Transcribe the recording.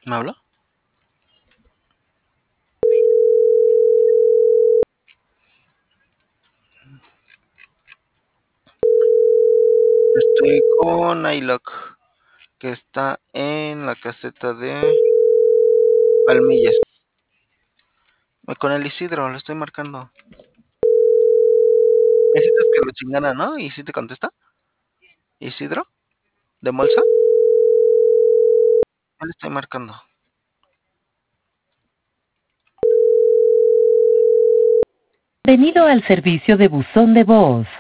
¿Me habla? Estoy con iLock, que está en la caseta de Palmillas. Con el Isidro, lo estoy marcando. Necesitas que lo chingara, ¿no? ¿Y si te contesta? ¿Isidro? ¿De Molsa? Ya le estoy marcando. Bienvenido al servicio de buzón de voz.